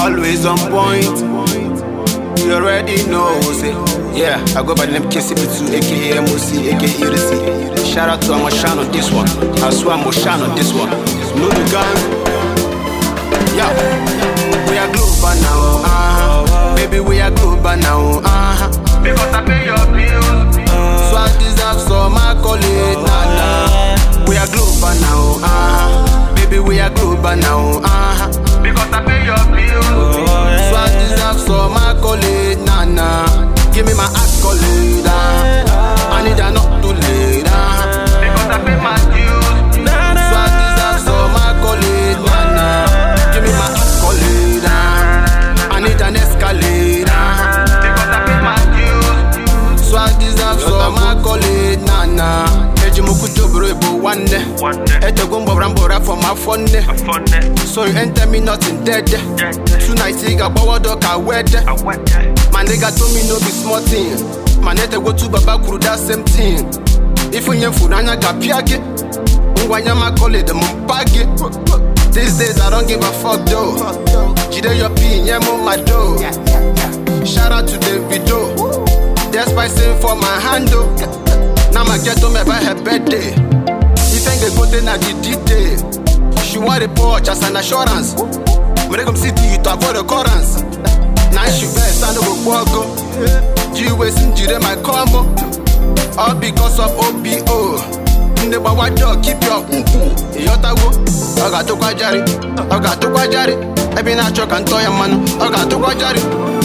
always on point. You already know, say. Yeah, I go by the name KCP2, aka MOC, aka Irisi. Shout out to Amoshan on this one. I swear Amoshan on this one. Know the gang. Yeah, we are global now. Baby, we are global now. Because I pay your bills. So I deserve some accolade. We are global now. Baby, we are global now. Because I pay your bills. So I deserve some accolade. Give me my accolade. I need her not too late. Because I pay my dues. So I deserve some accolade. Give me my accolade. I need an escalade. Because I pay my dues. So I deserve some accolade. Ejimuku jobro ebo one day. Etogumbo rambora for my fun. So you enter me nothing dead. Tonight you got power dog I wed. My nigga told me no be small thing. My nete go to Baba Kuru that same thing. If you ain't Funanya Gapiage, Wanyama call it the Mumpage. These days I don't give a fuck though. Jide your pin, yemo my dough. Shout out to Davido. Despite saying for my handle. Now my get to me by her birthday. If I get go then I did day. She want a porch as an assurance. When I come city you to avoid the currents. Now she best I no go go. G-Ways in Jire my combo. All because of OBO. The Bawa dog keep your Yotago. I got to Kwajari. I got to Kwajari. I been a truck and toy man. I got to Kwajari.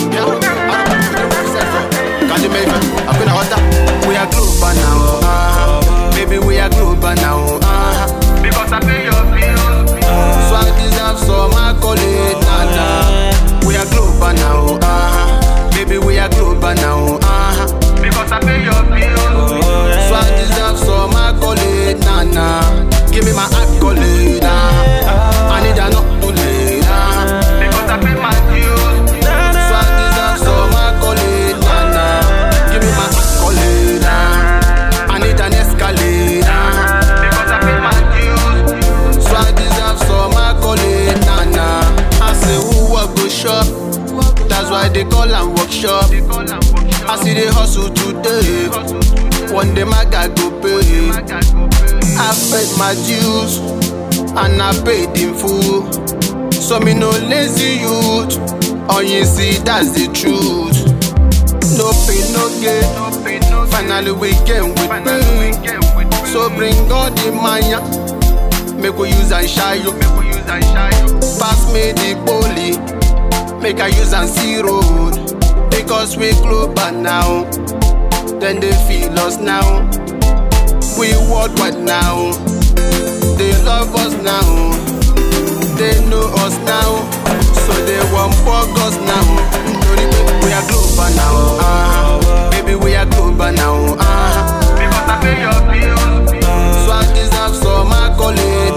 Can't you make me? I've been a hotter. We are global now. Baby, we are global now. Because I pay your bills. So I deserve some accolade. We are global now. Baby, we are global now. Because I pay your bills. So I deserve some accolade. Give me my accolade. I need her not too late. Because I pay my dues. So I deserve some accolade. Give me my accolade. I need an escalade. Because I pay my dues. So I deserve some accolade. I say who work go shop. That's why they call and workshop. I see they hustle today. One day my guy go pay. I paid my dues and I paid in full. So me no lazy youth. All you see that's the truth. No pain, no gain. Finally we came with pain. So bring all the mania. Make we use and shy you. Pass me the bully. Make I use and see road. Because we global now. Then they feel us now. We worldwide now. They love us now. They know us now. So they want bug us now. We are global now. Baby, we are global now. Because I pay your bills. So I deserve some accolade.